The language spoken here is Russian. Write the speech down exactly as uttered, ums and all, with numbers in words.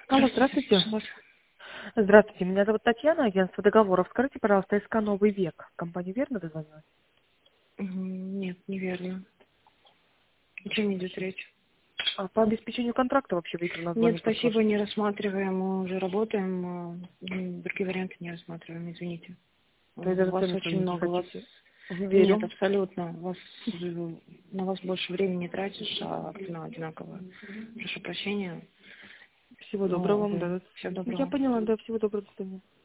Алло, здравствуйте. Здравствуйте, меня зовут Татьяна, агентство договоров. Скажите, пожалуйста, СК «Новый век». Компания верно дозвонилась? Мгм, Нет, неверно. О чем идет речь? А по обеспечению контракта вообще выиграл Нет, название спасибо, послушать. не рассматриваем. Мы уже работаем. а, м, Другие варианты не рассматриваем, извините. То есть У даже вас цену очень сравнить не много. У вас хотите? нет, Верю. абсолютно. У вас э, на вас больше времени тратишь, а цена одинаковая. Прошу прощения. Всего доброго Но, вам, увы, да. всего Я доброго. поняла, да, всего доброго, до свидания.